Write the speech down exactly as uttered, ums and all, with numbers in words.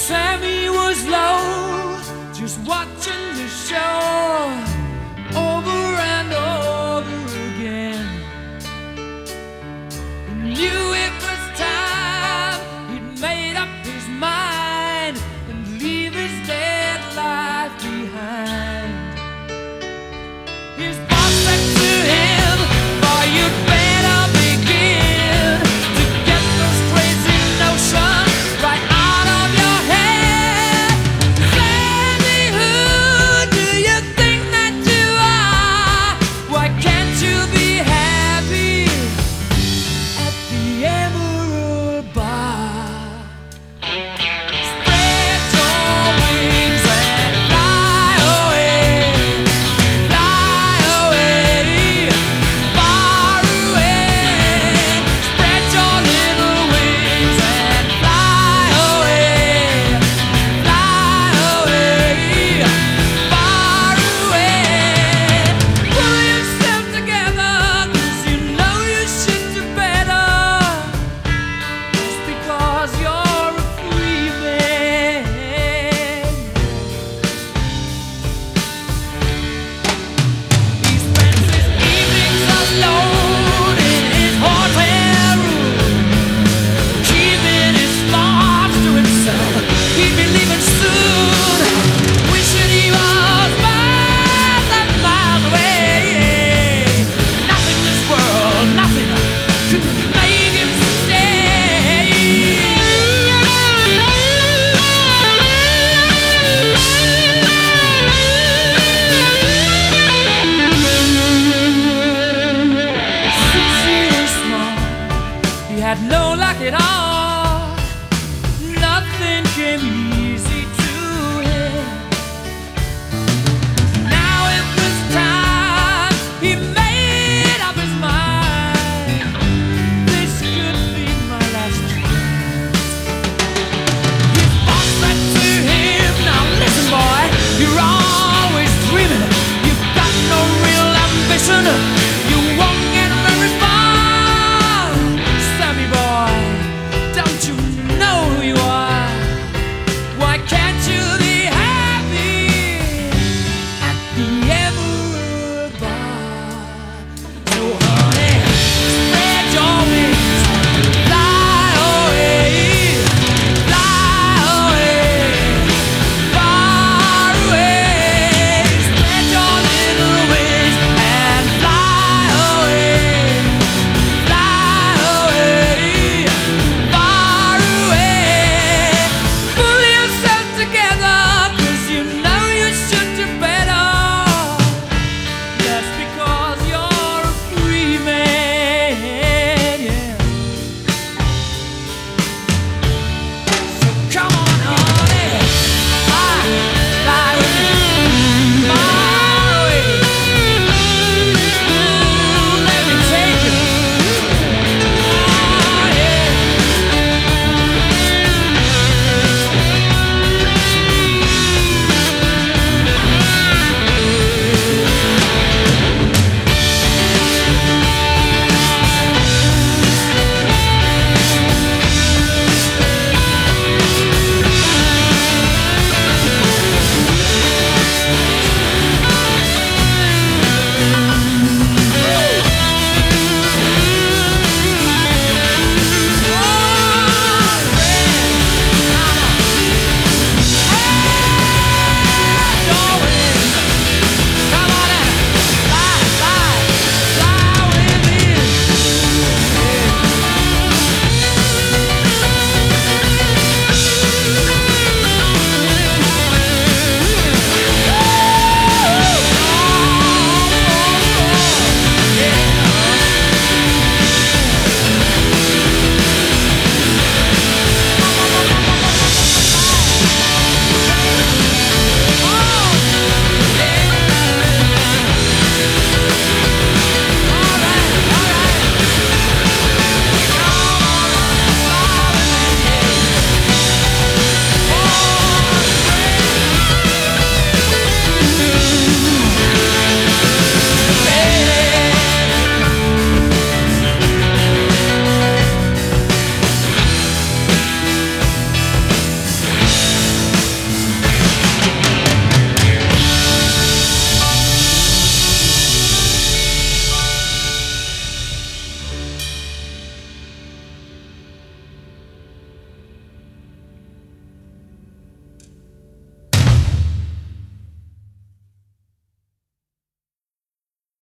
Sammy was low, just watching the show over and over again. He knew it was time, he'd made up his mind and leave his dead life behind. His boss said to him, "Boy, you'd better begin to get those crazy notions right out of your head. Sammy, who do you think that you are? Why can't you be happy at the Emerald Bar? Spread your wings and fly away, fly away, far away. Spread your little wings and fly away, fly away, far away. Pull yourself together, 'cause you know you should do better. Just because you're a free man." He spends his evenings alone in his hotel room, keeping his thoughts to himself. He'd be leaving soon, wishing he was miles and miles away. Nothing in this world, nothing could make him stay. Since he was small, he had no luck at all. Nothing came